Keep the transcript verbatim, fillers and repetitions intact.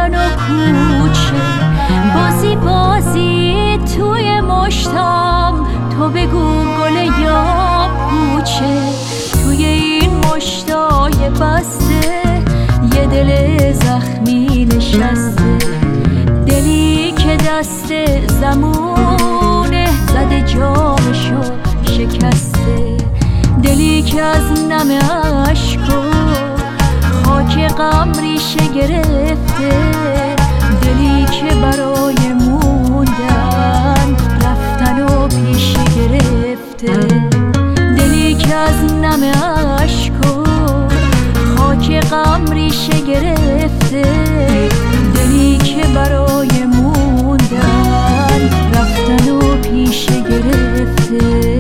رفتن و کوچه، بازی بازی توی مشتام، تو بگو گله یا پوچه. توی این مشتای بسته یه دل زخمی نشسته، دلی که دست زمونه زده جامشو شکسته، دلی که از نم عشقو خاک غم ریشه گرفته، دلی که برای موندن رفتن و پیش گرفته، دلی که از نم عشقو خاک غم ریشه گرفته، دلی که برای موندن رفتن و پیش گرفته.